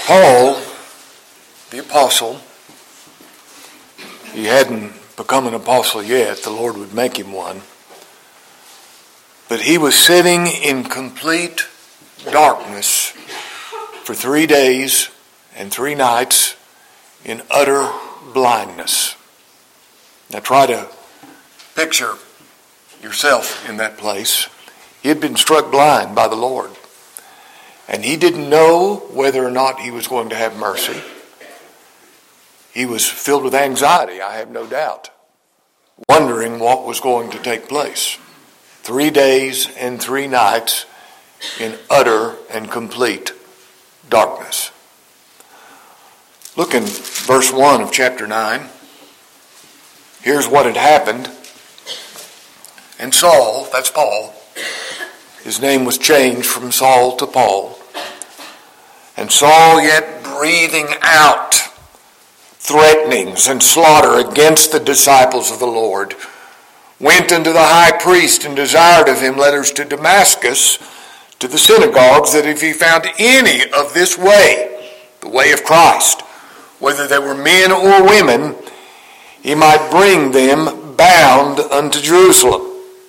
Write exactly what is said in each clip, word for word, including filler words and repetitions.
Paul, the apostle, he hadn't become an apostle yet. The Lord would make him one. But he was sitting in complete darkness for three days and three nights in utter blindness. Now try to picture yourself in that place. He had been struck blind by the Lord. And he didn't know whether or not he was going to have mercy. He was filled with anxiety, I have no doubt, wondering what was going to take place. Three days and three nights in utter and complete darkness. Look in verse one of chapter nine. Here's what had happened. And Saul, that's Paul, his name was changed from Saul to Paul. And Saul, yet breathing out threatenings and slaughter against the disciples of the Lord, went unto the high priest and desired of him letters to Damascus, to the synagogues, that if he found any of this way, the way of Christ, whether they were men or women, he might bring them bound unto Jerusalem.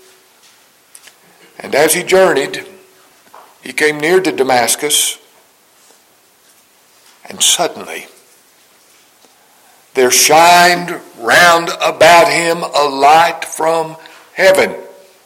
And as he journeyed, he came near to Damascus, and suddenly there shined round about him a light from heaven,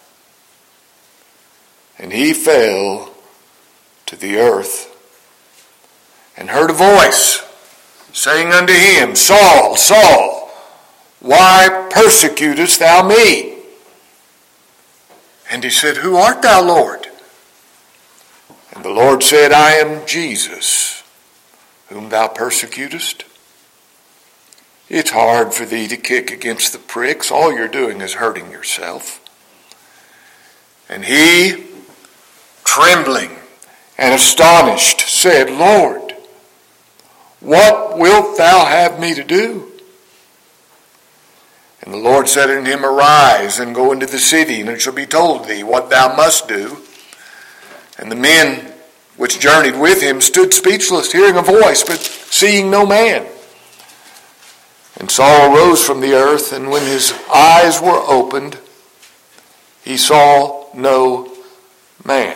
and he fell to the earth, and heard a voice saying unto him, Saul, Saul, why persecutest thou me? And he said, Who art thou, Lord? And the Lord said, I am Jesus, whom thou persecutest. It's hard for thee to kick against the pricks. All you're doing is hurting yourself. And he, trembling and astonished, said, Lord, what wilt thou have me to do? And the Lord said unto him, Arise and go into the city, and it shall be told thee what thou must do. And the men which journeyed with him stood speechless, hearing a voice, but seeing no man. And Saul arose from the earth, and when his eyes were opened, he saw no man.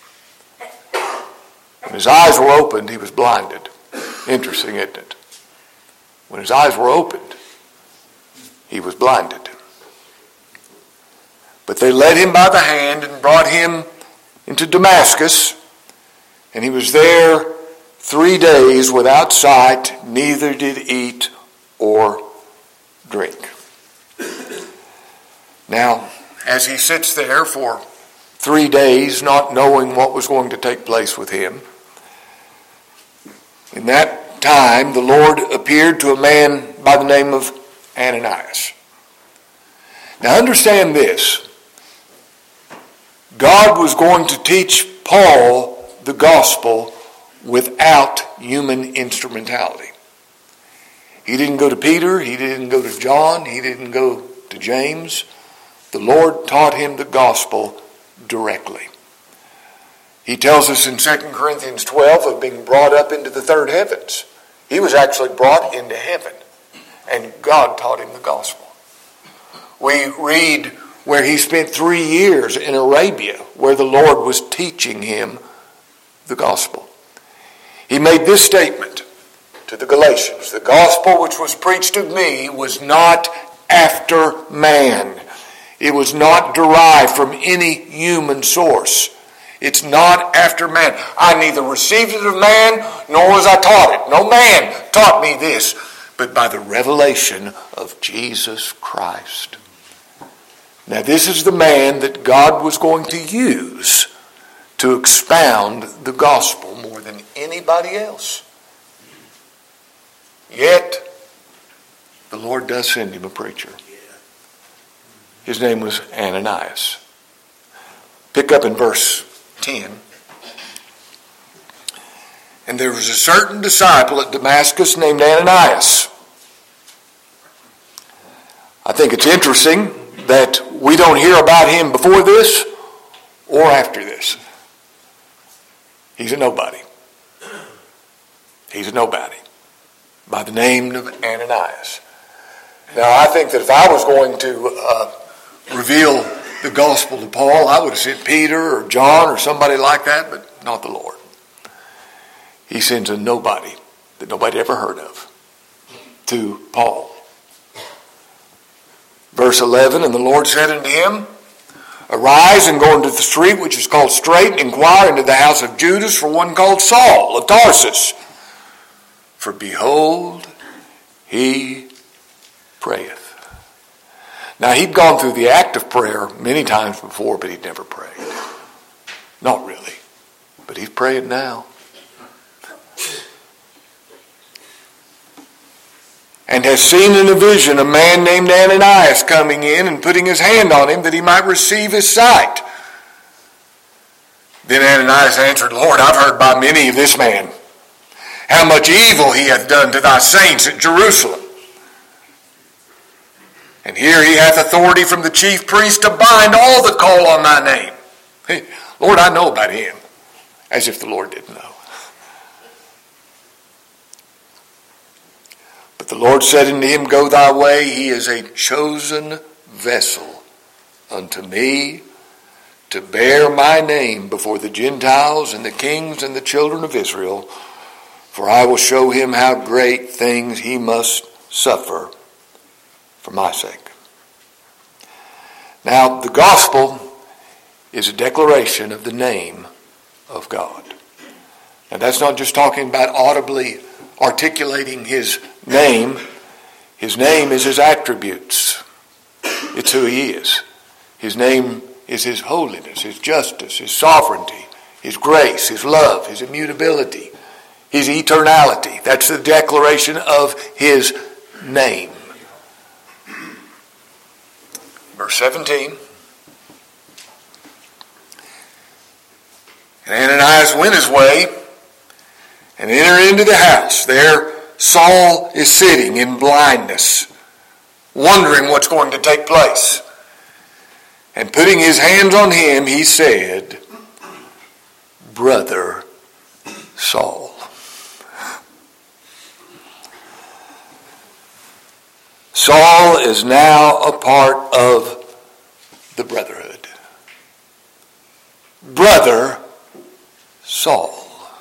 When his eyes were opened, he was blinded. Interesting, isn't it? When his eyes were opened, he was blinded. But they led him by the hand and brought him into Damascus, and he was there three days without sight, neither did eat or drink. Now, as he sits there for three days, not knowing what was going to take place with him, in that time the Lord appeared to a man by the name of Ananias. Now understand this. God was going to teach Paul the gospel without human instrumentality. He didn't go to Peter, he didn't go to John, he didn't go to James. The Lord taught him the gospel directly. He tells us in Second Corinthians twelve of being brought up into the third heavens. He was actually brought into heaven, and God taught him the gospel. We read where he spent three years in Arabia, where the Lord was teaching him the gospel. He made this statement to the Galatians: the gospel which was preached of me was not after man. It was not derived from any human source. It's not after man. I neither received it of man, nor was I taught it. No man taught me this, but by the revelation of Jesus Christ. Now this is the man that God was going to use to expound the gospel more than anybody else. Yet, the Lord does send him a preacher. His name was Ananias. Pick up in verse ten. And there was a certain disciple at Damascus named Ananias. I think it's interesting that we don't hear about him before this or after this. He's a nobody. He's a nobody by the name of Ananias. Now, I think that if I was going to uh, reveal the gospel to Paul, I would have sent Peter or John or somebody like that, but not the Lord. He sends a nobody that nobody ever heard of to Paul. Verse eleven, and the Lord said unto him, Arise and go into the street which is called Straight, and inquire into the house of Judas for one called Saul of Tarsus. For behold, he prayeth. Now, he'd gone through the act of prayer many times before, but he'd never prayed. Not really. But he's praying now. And has seen in a vision a man named Ananias coming in and putting his hand on him that he might receive his sight. Then Ananias answered, Lord, I've heard by many of this man, how much evil he hath done to thy saints at Jerusalem. And here he hath authority from the chief priest to bind all that call on thy name. Hey, Lord, I know about him. As if the Lord didn't know. But the Lord said unto him, Go thy way, he is a chosen vessel unto me to bear my name before the Gentiles and the kings and the children of Israel. For I will show him how great things he must suffer for my sake. Now, the gospel is a declaration of the name of God. And that's not just talking about audibly articulating his name. His name is his attributes. It's who he is. His name is his holiness, his justice, his sovereignty, his grace, his love, his immutability, his eternality. That's the declaration of his name. Verse seventeen. And Ananias went his way and entered into the house. There Saul is sitting in blindness, wondering what's going to take place. And putting his hands on him, he said, Brother Saul. Saul is now a part of the brotherhood. Brother Saul.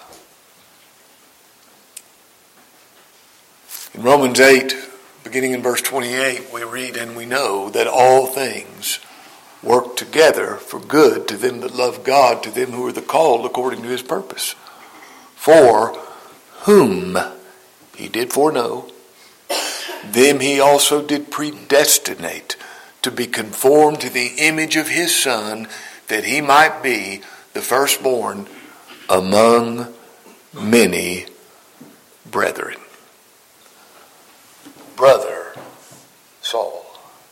In Romans eight, beginning in verse twenty-eight, we read, And we know that all things work together for good to them that love God, to them who are the called according to his purpose. For whom he did foreknow, them he also did predestinate to be conformed to the image of his Son, that he might be the firstborn among many brethren. Brother Saul.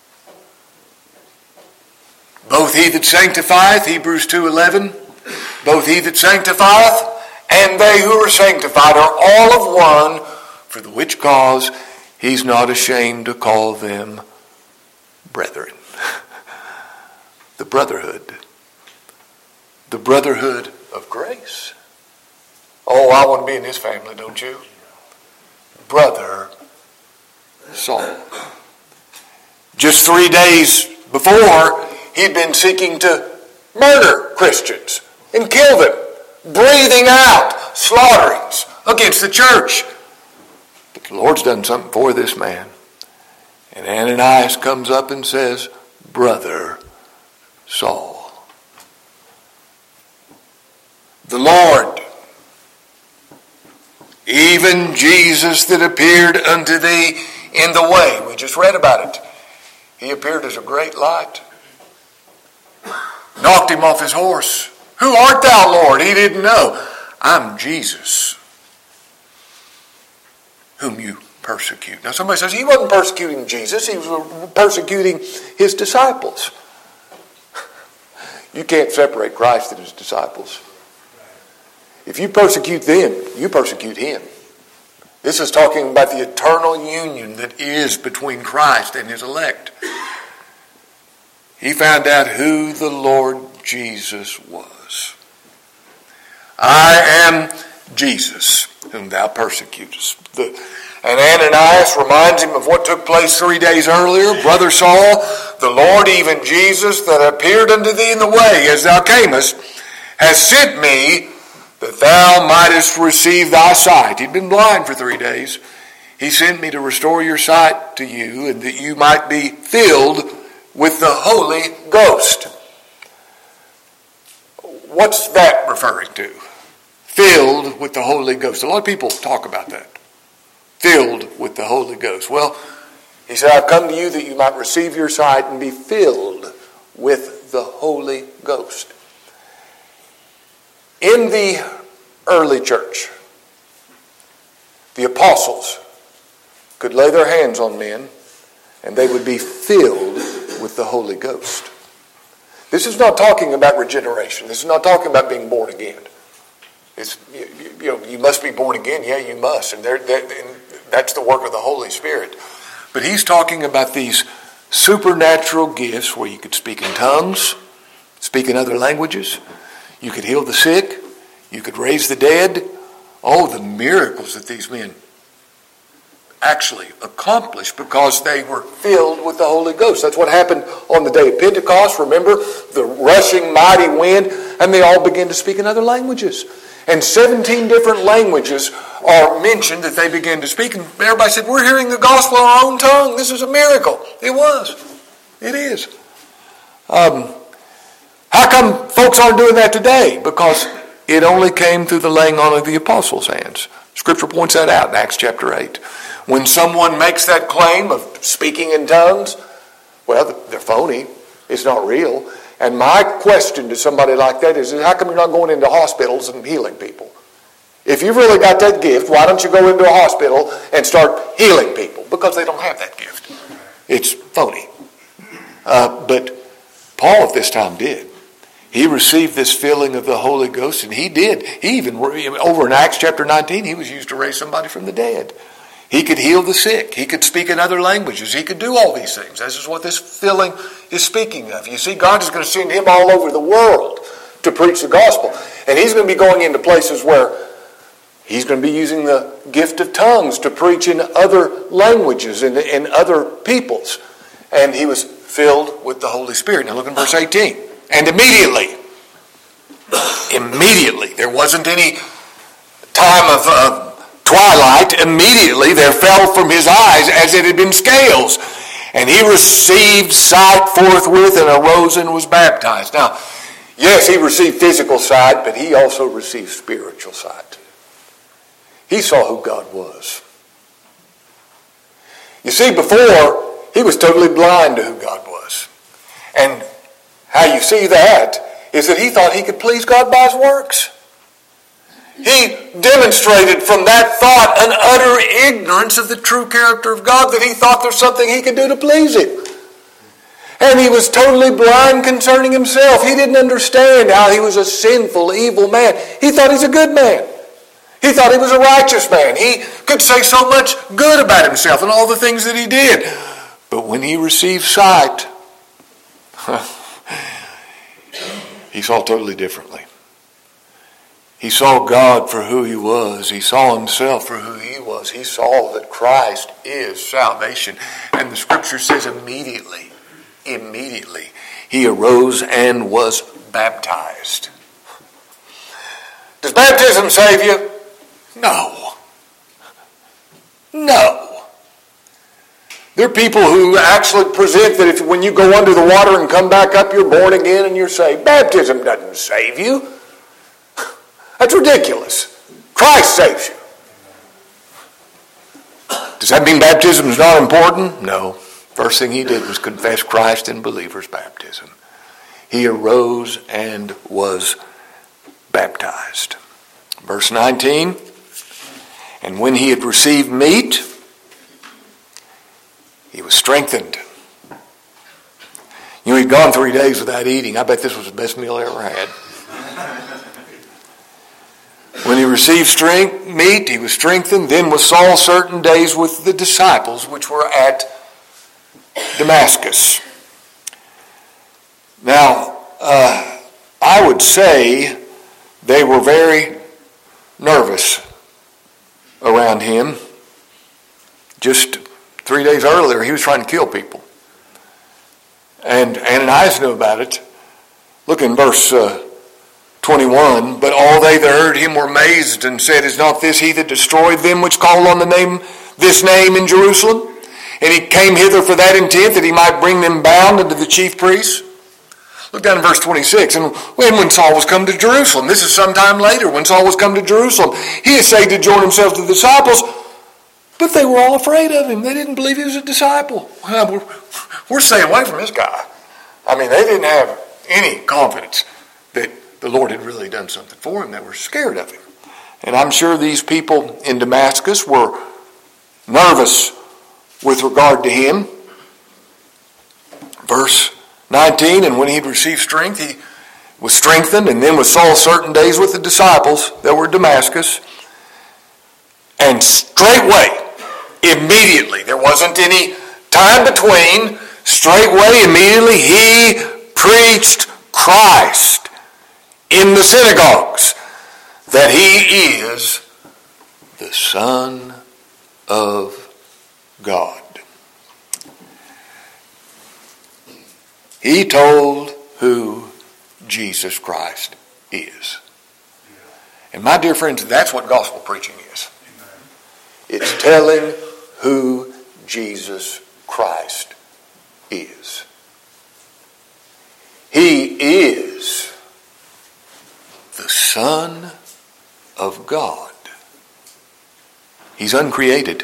Both he that sanctifieth, Hebrews two eleven, both he that sanctifieth and they who are sanctified are all of one, for the which cause he's not ashamed to call them brethren. The brotherhood. The brotherhood of grace. Oh, I want to be in his family, don't you? Brother Saul. Just three days before, he'd been seeking to murder Christians and kill them, breathing out slaughterings against the church. But the Lord's done something for this man. And Ananias comes up and says, Brother Saul. The Lord, even Jesus that appeared unto thee in the way. We just read about it. He appeared as a great light. Knocked him off his horse. Who art thou, Lord? He didn't know. I'm Jesus, whom you persecute. Now somebody says, he wasn't persecuting Jesus. He was persecuting his disciples. You can't separate Christ and his disciples. If you persecute them, you persecute him. This is talking about the eternal union that is between Christ and his elect. He found out who the Lord Jesus was. I am Jesus, whom thou persecutest. The, and Ananias reminds him of what took place three days earlier. Brother Saul, the Lord, even Jesus, that appeared unto thee in the way as thou camest, has sent me that thou mightest receive thy sight. He'd been blind for three days. He sent me to restore your sight to you, and that you might be filled with the Holy Ghost. What's that referring to? Filled with the Holy Ghost. A lot of people talk about that. Filled with the Holy Ghost. Well, he said, I've come to you that you might receive your sight and be filled with the Holy Ghost. In the early church, the apostles could lay their hands on men and they would be filled with the Holy Ghost. This is not talking about regeneration. This is not talking about being born again. It's, you, you know, you must be born again. Yeah, you must. And, and that's the work of the Holy Spirit. But he's talking about these supernatural gifts where you could speak in tongues, speak in other languages. You could heal the sick. You could raise the dead. Oh, the miracles that these men actually accomplished because they were filled with the Holy Ghost. That's what happened on the day of Pentecost. Remember the rushing mighty wind, and they all began to speak in other languages. And seventeen different languages are mentioned that they began to speak. And everybody said, we're hearing the gospel in our own tongue. This is a miracle. It was. It is. Um, how come folks aren't doing that today? Because it only came through the laying on of the apostles' hands. Scripture points that out in Acts chapter eight. When someone makes that claim of speaking in tongues, well, they're phony. It's not real. And my question to somebody like that is, how come you're not going into hospitals and healing people? If you've really got that gift, why don't you go into a hospital and start healing people? Because they don't have that gift. It's phony. Uh, but Paul at this time did. He received this filling of the Holy Ghost, and he did. He even, over in Acts chapter nineteen, he was used to raise somebody from the dead. He could heal the sick. He could speak in other languages. He could do all these things. This is what this filling is speaking of. You see, God is going to send him all over the world to preach the gospel. And he's going to be going into places where he's going to be using the gift of tongues to preach in other languages and in other peoples. And he was filled with the Holy Spirit. Now look in verse eighteen. And immediately, immediately, there wasn't any time of uh, twilight. Immediately there fell from his eyes as it had been scales. And he received sight forthwith and arose and was baptized. Now, yes, he received physical sight, but he also received spiritual sight. He saw who God was. You see, before, he was totally blind to who God was. And how you see that is that he thought he could please God by his works. He demonstrated from that thought an utter ignorance of the true character of God, that he thought there's something he could do to please him. And he was totally blind concerning himself. He didn't understand how he was a sinful, evil man. He thought he's a good man. He thought he was a righteous man. He could say so much good about himself and all the things that he did. But when he received sight, he saw totally differently. He saw God for who he was. He saw himself for who he was. He saw that Christ is salvation. And the scripture says immediately, immediately, he arose and was baptized. Does baptism save you? No. No. There are people who actually present that if when you go under the water and come back up, you're born again and you're saved. Baptism doesn't save you. That's ridiculous. Christ saves you. Does that mean baptism is not important? No. First thing he did was confess Christ in believer's baptism. He arose and was baptized. Verse nineteen, and when he had received meat, he was strengthened. You know, he'd gone three days without eating. I bet this was the best meal he ever had. When he received strength, meat, he was strengthened. Then was Saul certain days with the disciples, which were at Damascus. Now, uh, I would say they were very nervous around him. Just three days earlier, he was trying to kill people. And Ananias knew about it. Look in verse uh, twenty-one. But all they that heard him were amazed and said, Is not this he that destroyed them which call on the name, this name in Jerusalem? And he came hither for that intent, that he might bring them bound unto the chief priests. Look down in verse twenty-six. And when, when Saul was come to Jerusalem, this is sometime later, when Saul was come to Jerusalem, he essayed to join himself to the disciples, but they were all afraid of him. They didn't believe he was a disciple. Well, we're, we're staying away from this guy. I mean, they didn't have any confidence that the Lord had really done something for him. They were scared of him. And I'm sure these people in Damascus were nervous with regard to him. Verse nineteen, and when he had received strength, he was strengthened, and then was Saul certain days with the disciples that were at Damascus. And straightway, immediately, there wasn't any time between, straightway, immediately, he preached Christ in the synagogues, that he is the Son of God. He told who Jesus Christ is. And my dear friends, that's what gospel preaching is. It's telling who Jesus Christ is. He is the Son of God. He's uncreated.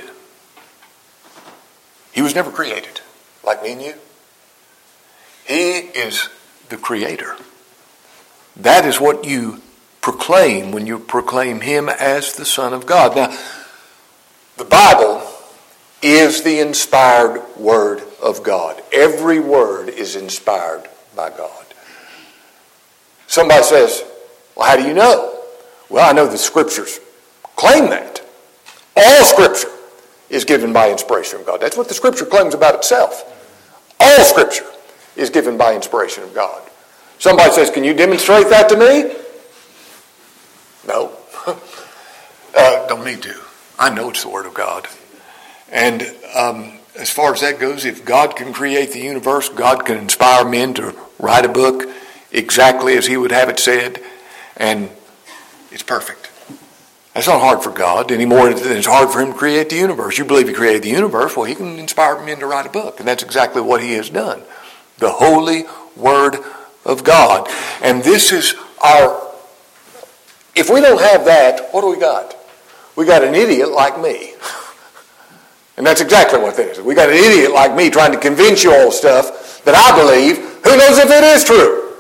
He was never created, like me and you. He is the Creator. That is what you proclaim when you proclaim him as the Son of God. Now, the Bible is the inspired Word of God. Every word is inspired by God. Somebody says, well, how do you know? Well, I know the Scriptures claim that. All Scripture is given by inspiration of God. That's what the Scripture claims about itself. All Scripture is given by inspiration of God. Somebody says, can you demonstrate that to me? No. uh, don't need to. I know it's the Word of God. And um, as far as that goes, if God can create the universe, God can inspire men to write a book exactly as he would have it said, and it's perfect. That's not hard for God any more than it's hard for him to create the universe. You believe he created the universe, well, he can inspire men to write a book, and that's exactly what he has done. The Holy Word of God. And this is our... If we don't have that, what do we got? We got an idiot like me. And that's exactly what that is. We got an idiot like me trying to convince you all stuff that I believe. Who knows if it is true?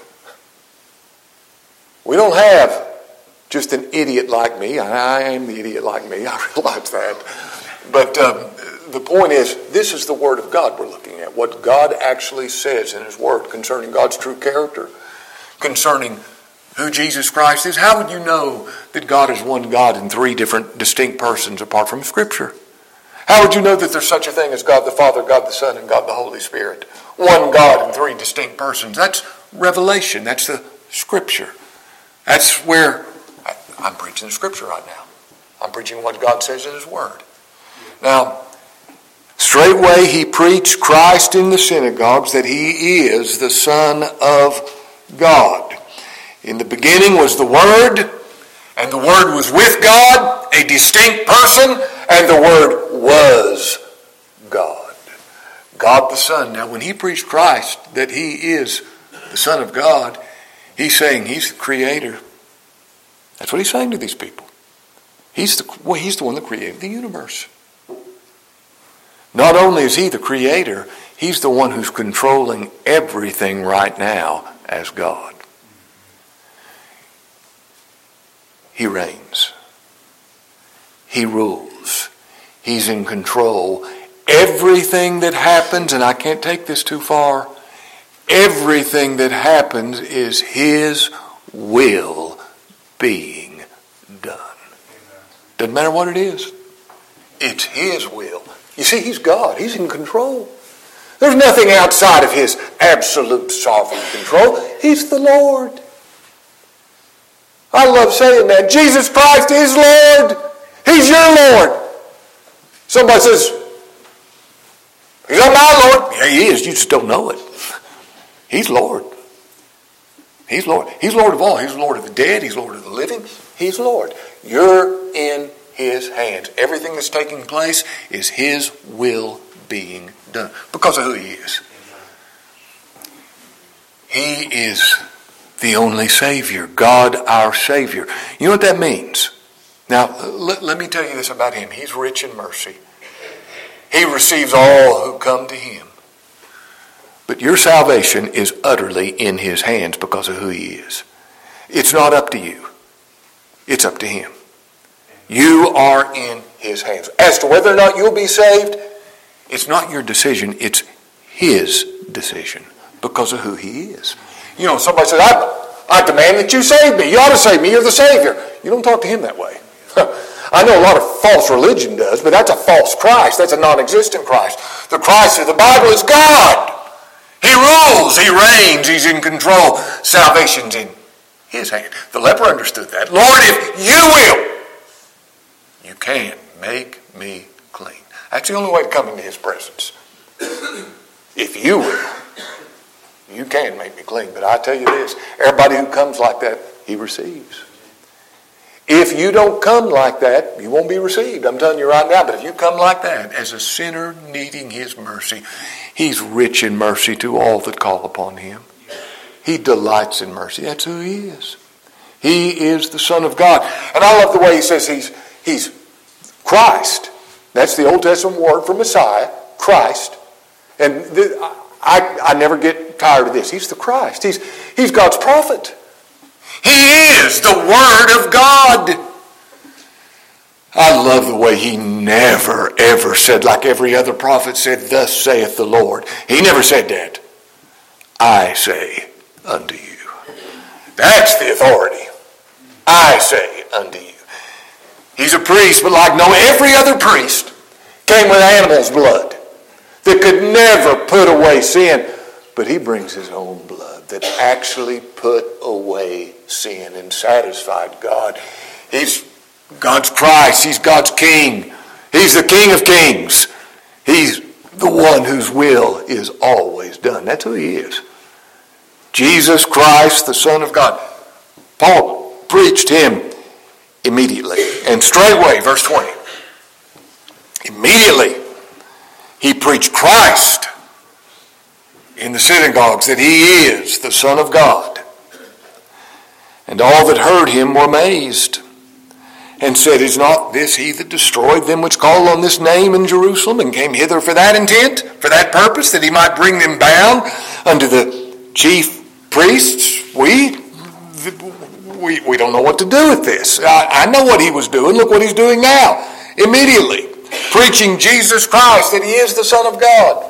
We don't have just an idiot like me. I am the idiot like me. I realize that. But um, the point is, this is the Word of God we're looking at. What God actually says in His Word concerning God's true character, concerning who Jesus Christ is. How would you know that God is one God in three different distinct persons apart from Scripture? How would you know that there's such a thing as God the Father, God the Son, and God the Holy Spirit? One God in three distinct persons. That's revelation. That's the Scripture. That's where I, I'm preaching the Scripture right now. I'm preaching what God says in His Word. Now, straightway he preached Christ in the synagogues, that he is the Son of God. In the beginning was the Word, and the Word was with God, a distinct person, and the Word was God. God the Son. Now, when he preached Christ, that he is the Son of God, he's saying he's the Creator. That's what he's saying to these people. He's the, well, he's the one that created the universe. Not only is he the Creator, he's the one who's controlling everything right now as God. He reigns. He rules. He's in control. Everything that happens, and I can't take this too far, everything that happens is His will being done. Doesn't matter what it is. It's His will. You see, He's God. He's in control. There's nothing outside of His absolute sovereign control. He's the Lord. I love saying that. Jesus Christ is Lord. He's your Lord. Somebody says, he's not my Lord. Yeah, he is. You just don't know it. He's Lord. He's Lord. He's Lord of all. He's Lord of the dead. He's Lord of the living. He's Lord. You're in his hands. Everything that's taking place is his will being done because of who he is. He is the only Savior, God our Savior. You know what that means? Now, let, let me tell you this about him. He's rich in mercy. He receives all who come to him. But your salvation is utterly in his hands because of who he is. It's not up to you. It's up to him. You are in his hands. As to whether or not you'll be saved, it's not your decision. It's his decision because of who he is. You know, somebody says, I, I demand that you save me. You ought to save me. You're the Savior. You don't talk to him that way. I know a lot of false religion does, but that's a false Christ. That's a non-existent Christ. The Christ of the Bible is God. He rules. He reigns. He's in control. Salvation's in his hand. The leper understood that. Lord, if you will, you can make me clean. That's the only way to come into his presence. If you will, you can make me clean. But I tell you this, everybody who comes like that, he receives. If you don't come like that, you won't be received. I'm telling you right now. But if you come like that, as a sinner needing his mercy, he's rich in mercy to all that call upon him. He delights in mercy. That's who he is. He is the Son of God. And I love the way he says he's, he's Christ. That's the Old Testament word for Messiah, Christ. And th- I, I never get tired of this. He's the Christ. He's, he's God's prophet. He is the Word of God. I love the way he never, ever said, like every other prophet said, thus saith the Lord. He never said that. I say unto you. That's the authority. I say unto you. He's a priest, but like no every other priest, came with animal's blood that could never put away sin. But he brings his own blood that actually put away sin and satisfied God. He's God's Christ. He's God's King. He's the King of Kings. He's the one whose will is always done. That's who he is. Jesus Christ, the Son of God. Paul preached him immediately. And straightway, verse twenty. Immediately, he preached Christ in the synagogues, that he is the Son of God. And all that heard him were amazed, and said, is not this he that destroyed them which call on this name in Jerusalem, and came hither for that intent, for that purpose, that he might bring them bound unto the chief priests? We, we, we don't know what to do with this. I, I know what he was doing. Look what he's doing now. Immediately, preaching Jesus Christ, that he is the Son of God.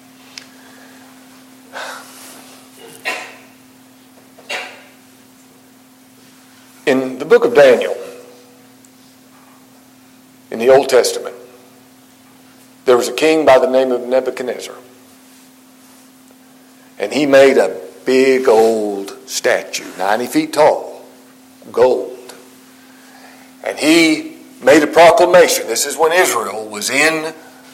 In the book of Daniel, in the Old Testament, there was a king by the name of Nebuchadnezzar. And he made a big old statue, ninety feet tall, gold. And he made a proclamation. This is when Israel was in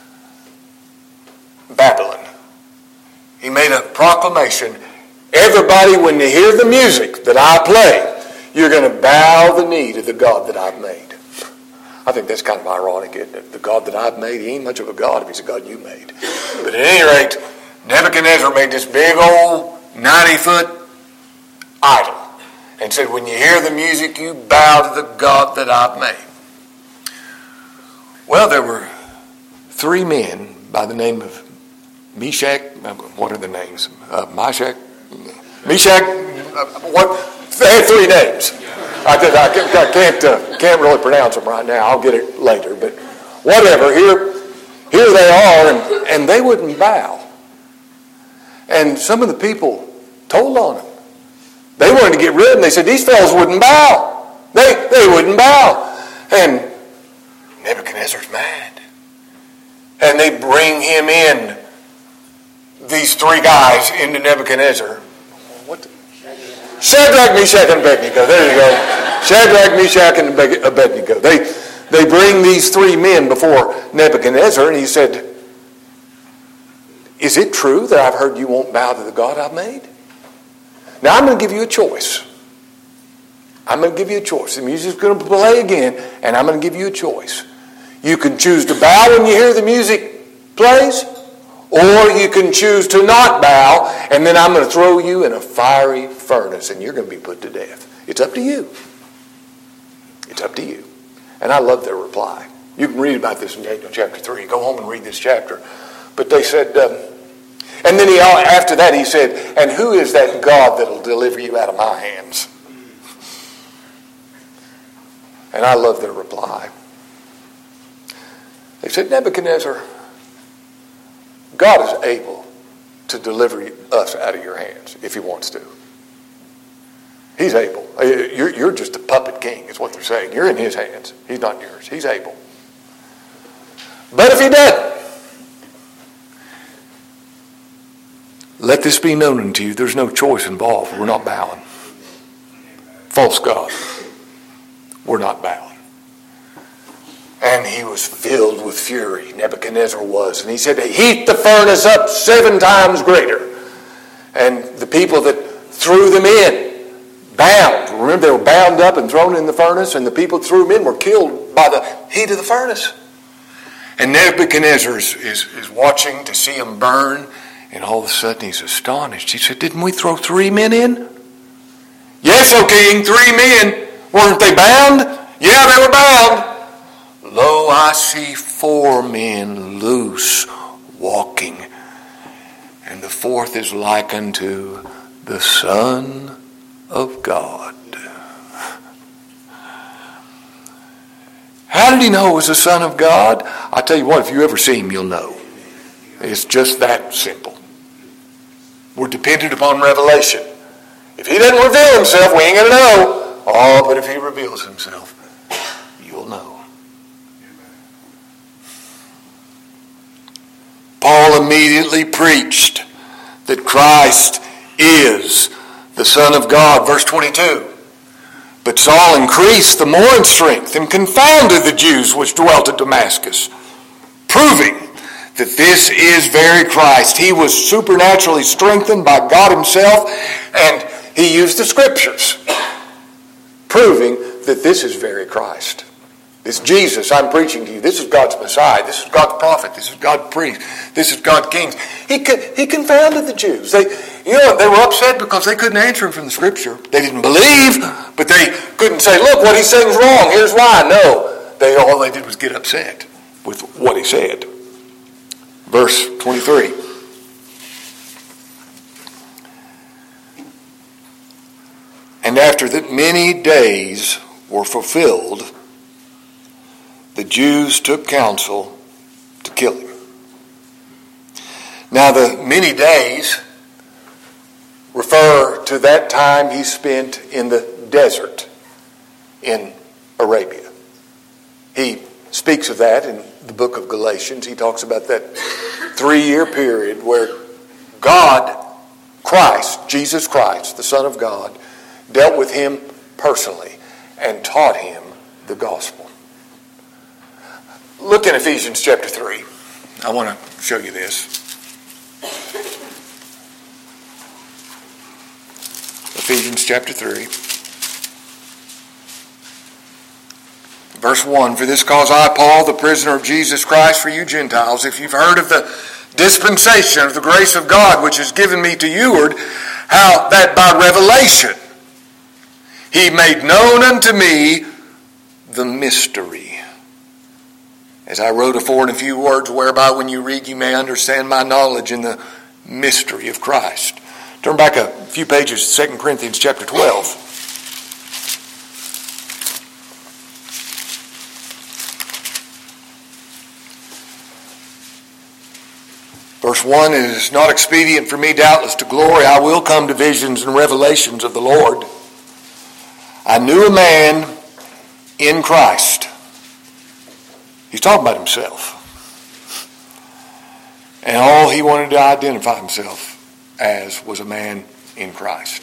Babylon. He made a proclamation. Everybody, when they hear the music that I play, you're going to bow the knee to the God that I've made. I think that's kind of ironic, isn't it? The God that I've made, he ain't much of a God if he's a God you made. But at any rate, Nebuchadnezzar made this big old ninety-foot idol and said, when you hear the music, you bow to the God that I've made. Well, there were three men by the name of Meshach. What are the names? Uh, Meshach? Meshach? Uh, what? They had three names. I, did, I, I can't uh, can't really pronounce them right now. I'll get it later. But whatever. Here, here they are, and, and they wouldn't bow. And some of the people told on them. They wanted to get rid of them. They said, these fellows wouldn't bow. They, they wouldn't bow. And Nebuchadnezzar's mad. And they bring him in, these three guys, into Nebuchadnezzar. What the? Shadrach, Meshach, and Abednego. There you go. Shadrach, Meshach, and Abednego. They, they bring these three men before Nebuchadnezzar, and he said, is it true that I've heard you won't bow to the God I've made? Now I'm going to give you a choice. I'm going to give you a choice. The music's going to play again, and I'm going to give you a choice. You can choose to bow when you hear the music plays, or you can choose to not bow, and then I'm going to throw you in a fiery furnace, and you're going to be put to death. It's up to you. It's up to you. And I love their reply. You can read about this in Daniel chapter three. Go home and read this chapter. But they said, um, and then he after that he said, and who is that God that will deliver you out of my hands? And I love their reply. They said, Nebuchadnezzar, God is able to deliver us out of your hands if he wants to. He's able. You're, you're just a puppet king is what they're saying. You're in his hands. He's not yours. He's able. But if he doesn't, let this be known unto you. There's no choice involved. We're not bowing. False God. We're not bowing. And he was filled with fury. Nebuchadnezzar was. And he said, heat the furnace up seven times greater. And the people that threw them in, bound. Remember, they were bound up and thrown in the furnace, and the people that threw them in were killed by the heat of the furnace. And Nebuchadnezzar is, is, is watching to see them burn, and all of a sudden he's astonished. He said, didn't we throw three men in? Yes, O king, three men. Weren't they bound? Yeah, they were bound. Lo, I see four men loose walking, and the fourth is like unto the Son of God. How did he know it was the Son of God? I tell you what, if you ever see him, you'll know. It's just that simple. We're dependent upon revelation. If he doesn't reveal himself, we ain't going to know. Oh, but if he reveals himself, you'll know. Paul immediately preached that Christ is the Son of God. Verse twenty-two. But Saul increased the more in strength and confounded the Jews which dwelt at Damascus, proving that this is very Christ. He was supernaturally strengthened by God himself, and he used the scriptures, proving that this is very Christ. This Jesus I'm preaching to you. This is God's Messiah. This is God's prophet. This is God's priest. This is God's king. He he confounded the Jews. They, you know, they were upset because they couldn't answer him from the scripture. They didn't believe, but they couldn't say, look, what he's saying is wrong. Here's why. No. They all they did was get upset with what he said. Verse twenty-three. And after that many days were fulfilled, the Jews took counsel to kill him. Now the many days refer to that time he spent in the desert in Arabia. He speaks of that in the book of Galatians. He talks about that three-year period where God, Christ, Jesus Christ, the Son of God, dealt with him personally and taught him the gospel. Look in Ephesians chapter three. I want to show you this. Ephesians chapter three. Verse one, for this cause I, Paul, the prisoner of Jesus Christ, for you Gentiles, if you've heard of the dispensation of the grace of God, which is given me to youward, how that by revelation he made known unto me the mystery. As I wrote afore in a few words, whereby when you read you may understand my knowledge in the mystery of Christ. Turn back a few pages to Second Corinthians chapter twelve. Verse one, it is not expedient for me doubtless to glory. I will come to visions and revelations of the Lord. I knew a man in Christ. He's talking about himself. And all he wanted to identify himself as was a man in Christ.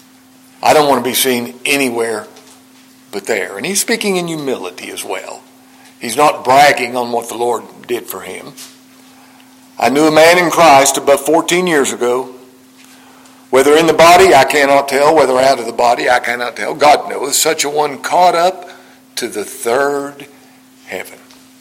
I don't want to be seen anywhere but there. And he's speaking in humility as well. He's not bragging on what the Lord did for him. I knew a man in Christ about fourteen years ago. Whether in the body, I cannot tell. Whether out of the body, I cannot tell. God knoweth. Such a one caught up to the third heaven.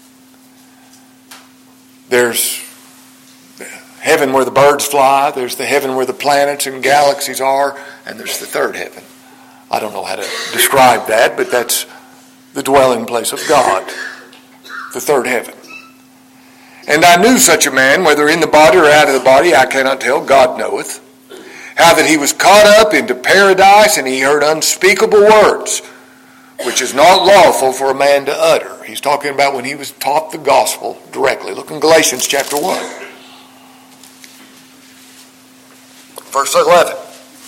There's heaven where the birds fly. There's the heaven where the planets and galaxies are. And there's the third heaven. I don't know how to describe that, but that's the dwelling place of God. The third heaven. And I knew such a man, whether in the body or out of the body, I cannot tell. God knoweth. How that he was caught up into paradise, and he heard unspeakable words, which is not lawful for a man to utter. He's talking about when he was taught the gospel directly. Look in Galatians chapter one. Verse eleven.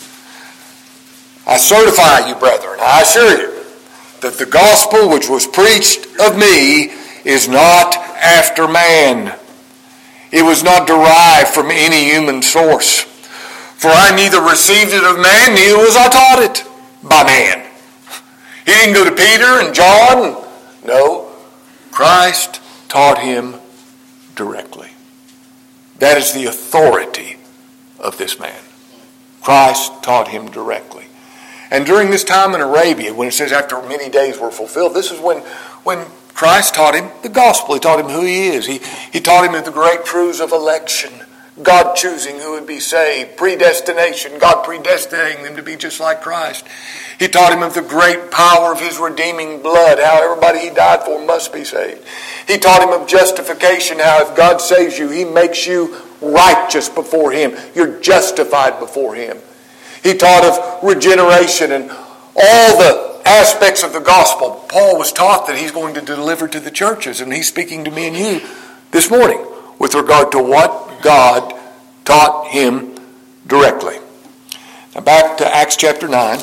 I certify you, brethren, I assure you, that the gospel which was preached of me is not after man. It was not derived from any human source. For I neither received it of man, neither was I taught it by man. He didn't go to Peter and John. No, Christ taught him directly. That is the authority of this man. Christ taught him directly. And during this time in Arabia, when it says after many days were fulfilled, this is when, when Christ taught him the gospel. He taught him who he is. He, he taught him the great truths of election. God choosing who would be saved. Predestination. God predestinating them to be just like Christ. He taught him of the great power of his redeeming blood. How everybody he died for must be saved. He taught him of justification. How if God saves you, he makes you righteous before him. You're justified before him. He taught of regeneration and all the aspects of the gospel. Paul was taught that he's going to deliver to the churches. And he's speaking to me and you this morning with regard to what God taught him directly. Now back to Acts chapter nine.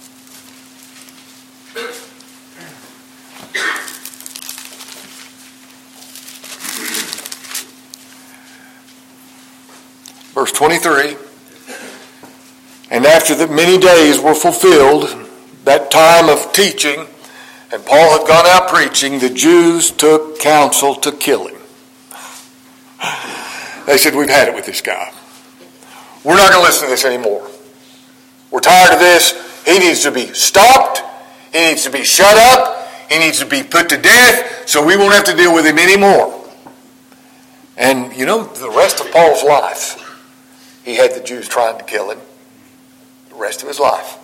Verse twenty-three. And after that many days were fulfilled, that time of teaching, and Paul had gone out preaching, the Jews took counsel to kill him. They said, we've had it with this guy. We're not going to listen to this anymore. We're tired of this. He needs to be stopped. He needs to be shut up. He needs to be put to death so we won't have to deal with him anymore. And you know, the rest of Paul's life, he had the Jews trying to kill him. The rest of his life.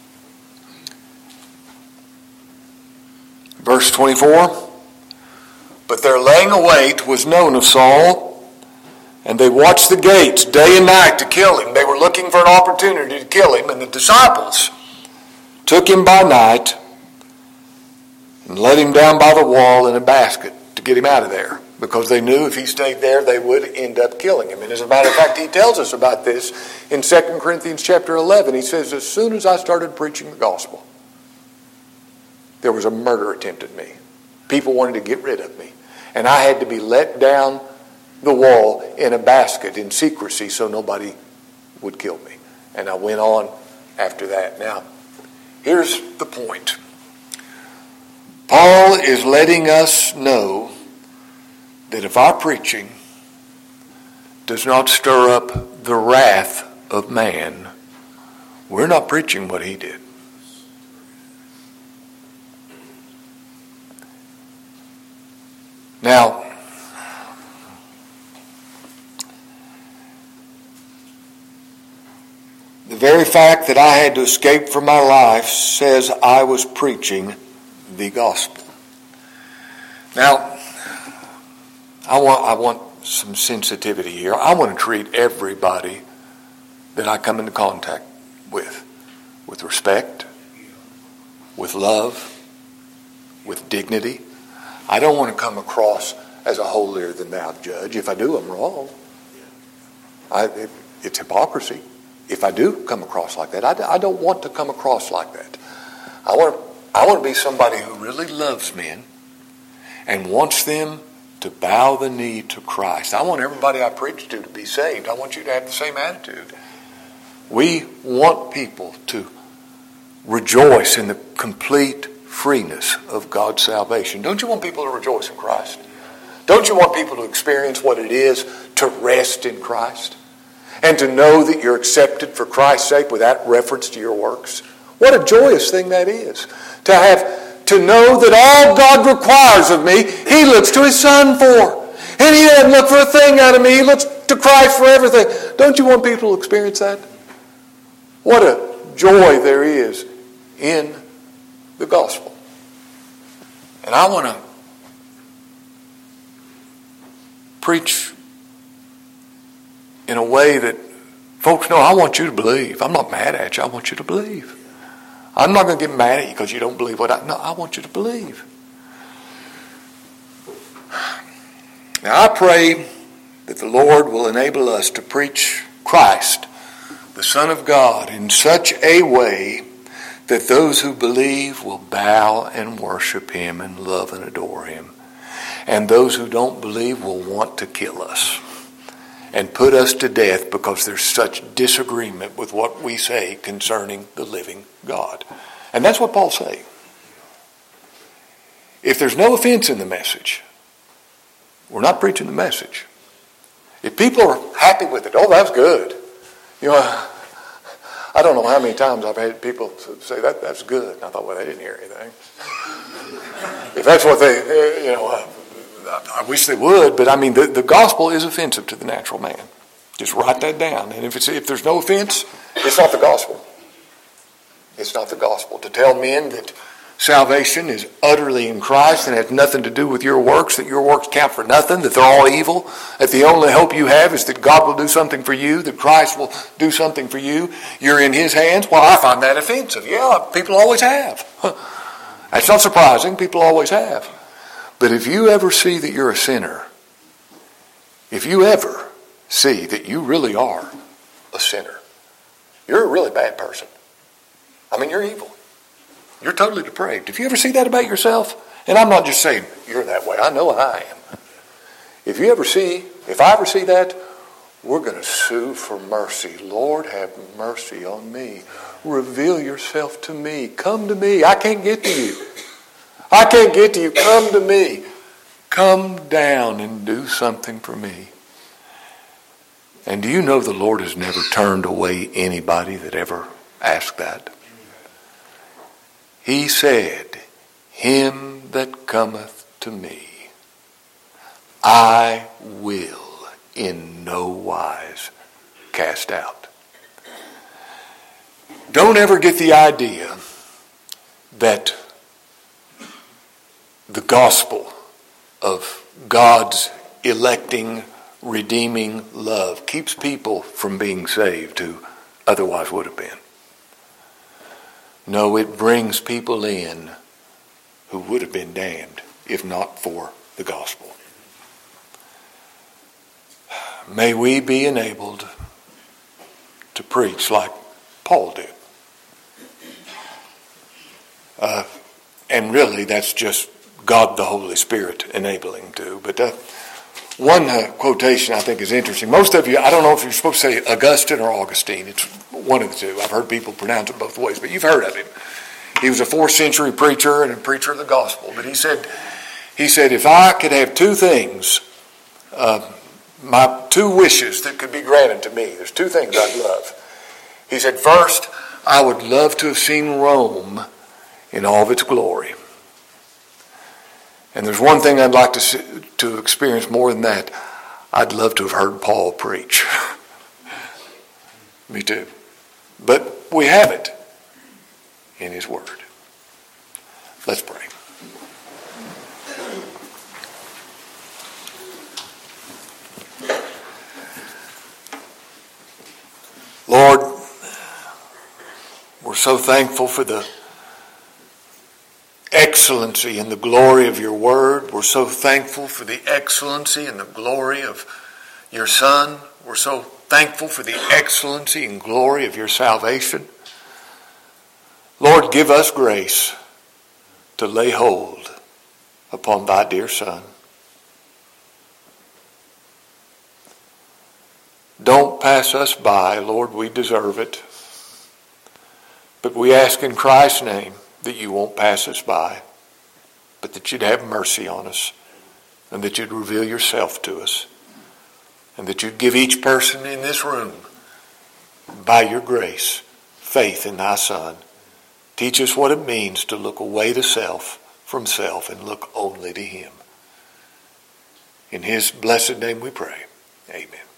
Verse twenty-four. But their laying await was known of Saul, and they watched the gates day and night to kill him. They were looking for an opportunity to kill him, and the disciples took him by night and let him down by the wall in a basket to get him out of there, because they knew if he stayed there, they would end up killing him. And as a matter of fact, he tells us about this in Second Corinthians chapter eleven. He says, as soon as I started preaching the gospel, there was a murder attempt at me. People wanted to get rid of me. And I had to be let down the wall in a basket in secrecy so nobody would kill me. And I went on after that. Now, here's the point. Paul is letting us know that if our preaching does not stir up the wrath of man, we're not preaching what he did. Now, the very fact that I had to escape from my life says I was preaching the gospel. Now, I want I want some sensitivity here. I want to treat everybody that I come into contact with with respect, with love, with dignity. I don't want to come across as a holier than thou judge. If I do, I'm wrong. I, it, it's hypocrisy. If I do come across like that, I, I don't want to come across like that. I want, I want to be somebody who really loves men and wants them to bow the knee to Christ. I want everybody I preach to to be saved. I want you to have the same attitude. We want people to rejoice in the complete freeness of God's salvation. Don't you want people to rejoice in Christ? Don't you want people to experience what it is to rest in Christ? And to know that you're accepted for Christ's sake without reference to your works? What a joyous thing that is. To have, to know that all God requires of me, He looks to His Son for. And He doesn't look for a thing out of me. He looks to Christ for everything. Don't you want people to experience that? What a joy there is in the gospel. And I want to preach in a way that folks know I want you to believe. I'm not mad at you. I want you to believe. I'm not going to get mad at you because you don't believe what I... No, I want you to believe. Now, I pray that the Lord will enable us to preach Christ, the Son of God, in such a way that those who believe will bow and worship Him and love and adore Him. And those who don't believe will want to kill us and put us to death because there's such disagreement with what we say concerning the living God. And that's what Paul's saying. If there's no offense in the message, we're not preaching the message. If people are happy with it, oh, that's good. You know, I don't know how many times I've had people say, that that's good. And I thought, well, they didn't hear anything. If that's what they, you know, uh, I wish they would, but I mean, the, the gospel is offensive to the natural man. Just write that down. And if it's if there's no offense, it's not the gospel. It's not the gospel. To tell men that salvation is utterly in Christ and has nothing to do with your works, that your works count for nothing, that they're all evil, that the only hope you have is that God will do something for you, that Christ will do something for you, you're in His hands, well, I find that offensive. Yeah, people always have. That's not surprising. People always have. But if you ever see that you're a sinner, if you ever see that you really are a sinner, you're a really bad person. I mean, you're evil. You're totally depraved. If you ever see that about yourself, and I'm not just saying you're that way, I know I am. If you ever see, if I ever see that, we're going to sue for mercy. Lord, have mercy on me. Reveal yourself to me. Come to me. I can't get to you. I can't get to you. Come to me. Come down and do something for me. And do you know the Lord has never turned away anybody that ever asked that? He said, him that cometh to me, I will in no wise cast out. Don't ever get the idea that the gospel of God's electing, redeeming love keeps people from being saved who otherwise would have been. No, it brings people in who would have been damned if not for the gospel. May we be enabled to preach like Paul did. Uh, and really, that's just God the Holy Spirit enabling to. But uh, one uh, quotation I think is interesting. Most of you, I don't know if you're supposed to say Augustine or Augustine. It's one of the two. I've heard people pronounce it both ways, but you've heard of him. He was a fourth century preacher and a preacher of the gospel. But he said, he said, if I could have two things, uh, my two wishes that could be granted to me, there's two things I'd love. He said, first, I would love to have seen Rome in all of its glory. And there's one thing I'd like to see, to experience more than that. I'd love to have heard Paul preach. Me too. But we have it in His Word. Let's pray. Lord, we're so thankful for the excellency and the glory of your word. We're so thankful for the excellency and the glory of your Son. We're so thankful for the excellency and glory of your salvation. Lord, give us grace to lay hold upon thy dear Son. Don't pass us by, Lord, we deserve it. But we ask in Christ's name that you won't pass us by, but that you'd have mercy on us, and that you'd reveal yourself to us, and that you'd give each person in this room, by your grace, faith in thy Son. Teach us what it means to look away to self from self and look only to him. In his blessed name we pray. Amen.